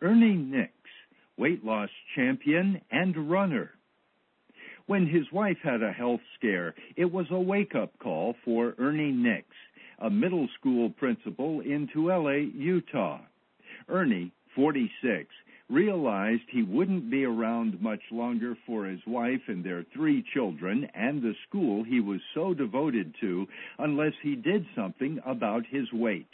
Ernie Nix, weight loss champion and runner. When his wife had a health scare, it was a wake-up call for Ernie Nix, a middle school principal in Tooele, Utah. Ernie, 46, realized he wouldn't be around much longer for his wife and their 3 children and the school he was so devoted to unless he did something about his weight,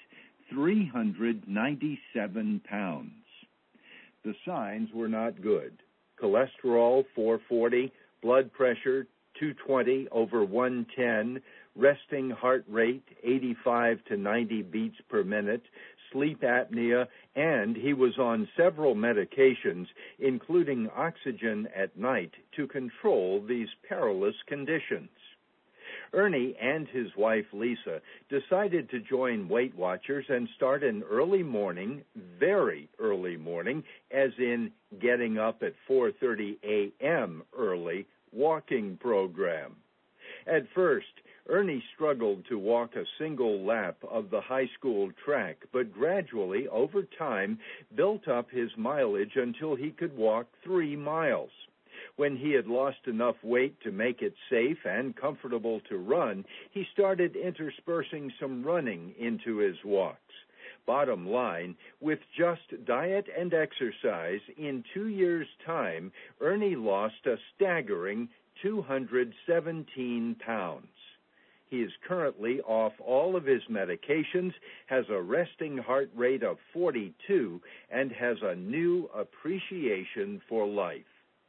397 pounds. The signs were not good. Cholesterol, 440, blood pressure, 220/110, resting heart rate, 85 to 90 beats per minute, sleep apnea, and he was on several medications, including oxygen at night, to control these perilous conditions. Ernie and his wife, Lisa, decided to join Weight Watchers and start an early morning, very early morning, as in getting up at 4:30 a.m. early, walking program. At first, Ernie struggled to walk a single lap of the high school track, but gradually, over time, built up his mileage until he could walk 3 miles. When he had lost enough weight to make it safe and comfortable to run, he started interspersing some running into his walks. Bottom line, with just diet and exercise, in 2 years' time, Ernie lost a staggering 217 pounds. He is currently off all of his medications, has a resting heart rate of 42, and has a new appreciation for life.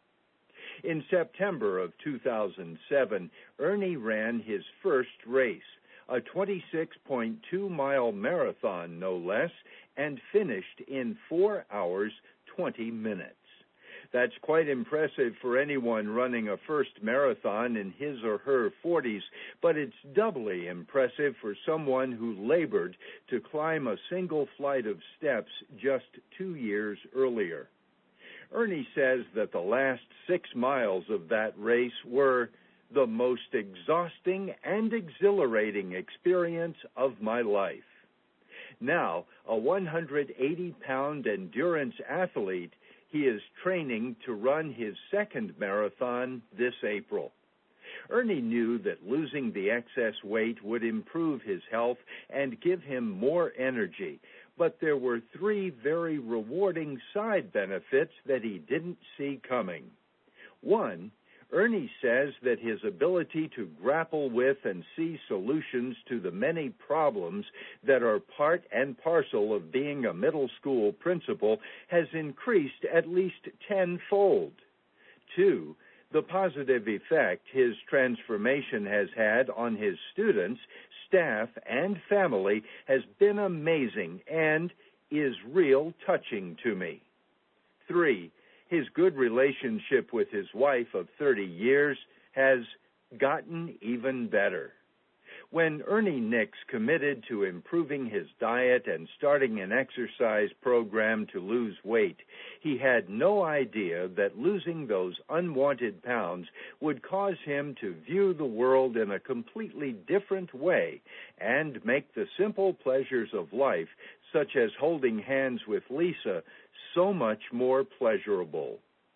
In September of 2007, Ernie ran his first race, a 26.2-mile marathon, no less, and finished in 4 hours, 20 minutes. That's quite impressive for anyone running a first marathon in his or her 40s, but it's doubly impressive for someone who labored to climb a single flight of steps just 2 years earlier. Ernie says that the last 6 miles of that race were the most exhausting and exhilarating experience of my life. Now, a 180-pound endurance athlete, he is training to run his second marathon this April. Ernie knew that losing the excess weight would improve his health and give him more energy, but there were 3 very rewarding side benefits that he didn't see coming. 1, Ernie says that his ability to grapple with and see solutions to the many problems that are part and parcel of being a middle school principal has increased at least 10-fold. 2, the positive effect his transformation has had on his students, staff, and family has been amazing and is real touching to me. 3, his good relationship with his wife of 30 years has gotten even better. When Ernie Nix committed to improving his diet and starting an exercise program to lose weight, he had no idea that losing those unwanted pounds would cause him to view the world in a completely different way and make the simple pleasures of life, such as holding hands with Lisa, so much more pleasurable.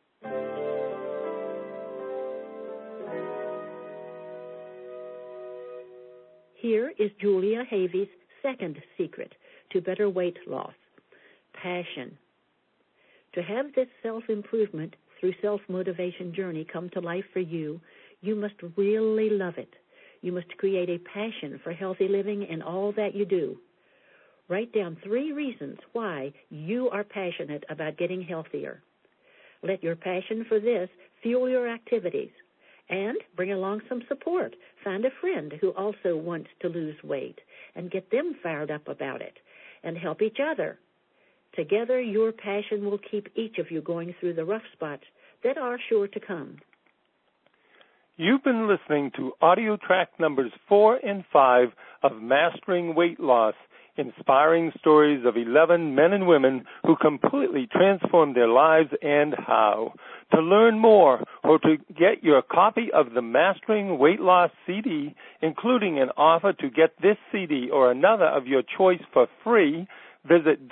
Here is Julia Havey's second secret to better weight loss: passion. To have this self-improvement through self-motivation journey come to life for you, you must really love it. You must create a passion for healthy living in all that you do. Write down 3 reasons why you are passionate about getting healthier. Let your passion for this fuel your activities. And bring along some support. Find a friend who also wants to lose weight and get them fired up about it. And help each other. Together, your passion will keep each of you going through the rough spots that are sure to come. You've been listening to audio track numbers 4 and 5 of Mastering Weight Loss, inspiring stories of 11 men and women who completely transformed their lives and how. To learn more or to get your copy of the Mastering Weight Loss CD, including an offer to get this CD or another of your choice for free, visit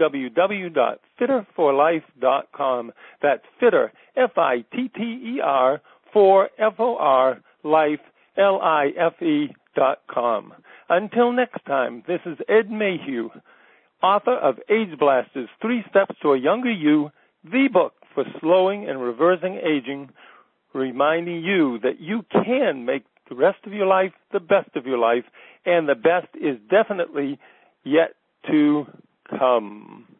www.fitterforlife.com. That's fitter, F-I-T-T-E-R, for F-O-R, life, L-I-F-E.com. Until next time, this is Ed Mayhew, author of Age Blasters, 3 Steps to a Younger You, the book for slowing and reversing aging, reminding you that you can make the rest of your life the best of your life, and the best is definitely yet to come.